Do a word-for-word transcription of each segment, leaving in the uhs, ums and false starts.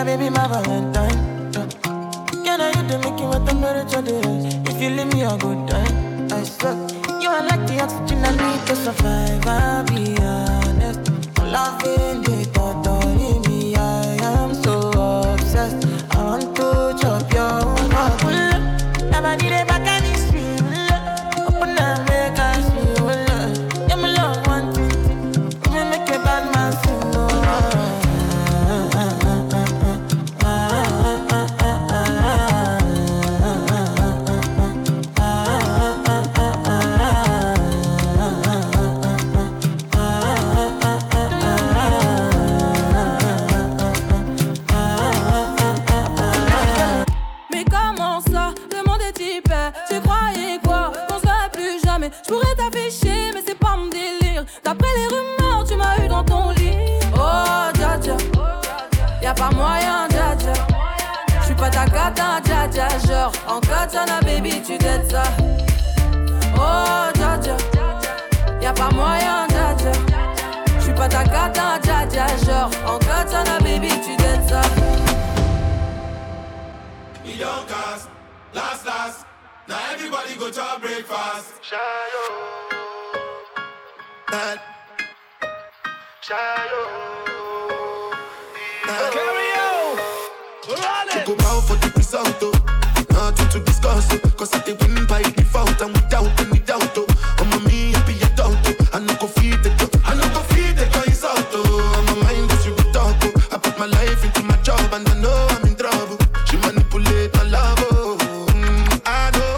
baby, my Valentine. Can I hit the make you what the temperature is? If you leave me a good time, I suck. You are like the oxygen I need to survive. I'll be honest. Loving the thought of me, I am so obsessed. I want to chop your heart. Never need a back and it's real. Open up, make us feel. Yeah, my love, one thing. Come and make a bad man sing. Je pourrais t'afficher, mais c'est pas mon délire. D'après les rumeurs, tu m'as eu dans ton lit. Oh, dja dja, y'a pas moyen, dja dja. J'suis pas ta cata, dja dja. Genre, en katana, baby, tu t'aides ça. Oh, dja dja, y'a pas moyen, dja dja. J'suis pas ta cata, dja dja. Genre, en katana, baby, tu t'aides ça. Million cars, last, last. Now everybody go to a breakfast. Shayo, that Shayo, carry on, run it. You go bow for the result, oh. Nothing to discuss, oh. Cause I take win by default and without any doubt, oh. I'm a me happy adult, oh. I no go feed the dog, I no go feed the guys out, oh. I'm a mind that's you go talk, oh. I put my life into my job and I know I'm in trouble. She manipulate my love, oh. Mm, I know.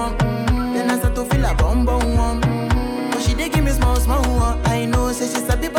Then I start to feel a bum bum one. But she dey give me small small one. I know, say she sabi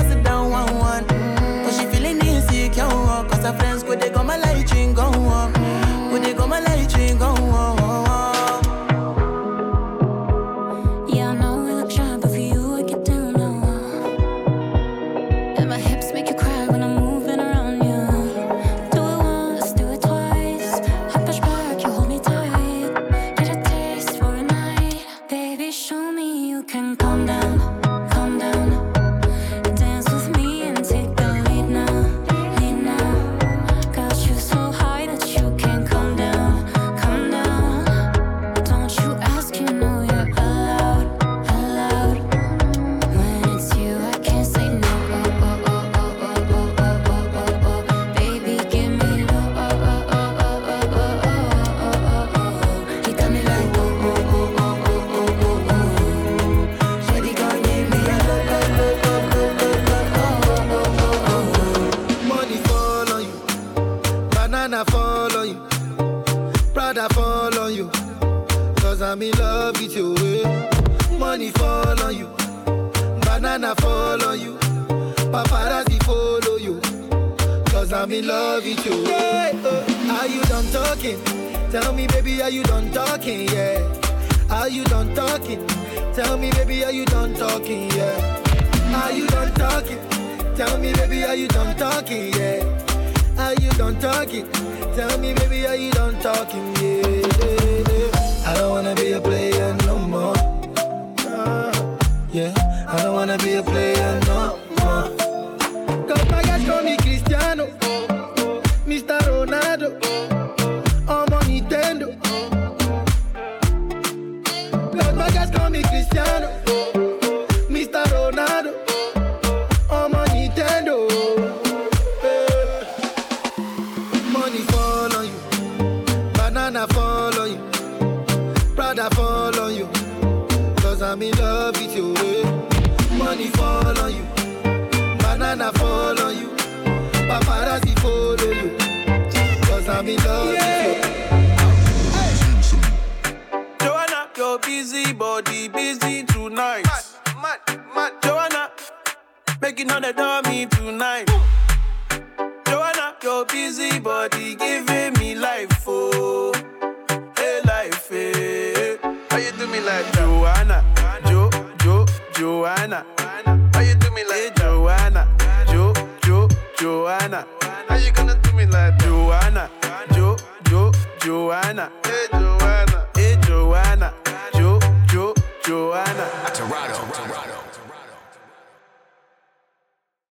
fall on you. Paparazzi follow you. Cause I'm in love with you. Yeah, uh, are you done talking? Tell me, baby, are you done talking? Yeah. Are you done talking? Tell me, baby, are you done talking? Yeah. Are you done talking? Tell me, baby, are you done talking? Yeah. Are you done talking? Tell me, baby, are you done talking? Yeah. yeah, yeah. I don't wanna be a player no more. Uh, yeah. I don't wanna be a player no more. Cause my guys call me Cristiano, Mister Ronaldo, I'm on Nintendo. Cause my guys call me Cristiano, Mister Ronaldo, I'm on Nintendo. Yeah. Money fall on you, banana fall on you, Prada fall on you. Cause I'm in love with you. Yeah. Money fall on you, banana fall on you, paparazzi follow you. Cause I'm in love yeah. with you. Hey. Joanna, your busy body busy tonight. Mad, mad, mad. Joanna, making all the dummy tonight. Ooh. Joanna, your busy body giving me life, oh, hey life, hey. How you do me like Joanna? Jo, Jo, Joanna. How you do me like hey, Joanna? Jo, Jo, Joanna. How you gonna do me like that?